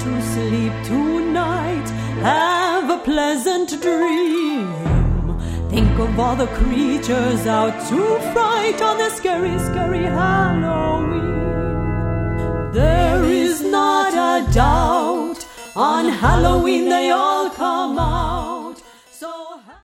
to sleep tonight. Have a pleasant dream. Think of all the creatures out to fright on this scary, scary Halloween. There is not a doubt, on Halloween they all come out.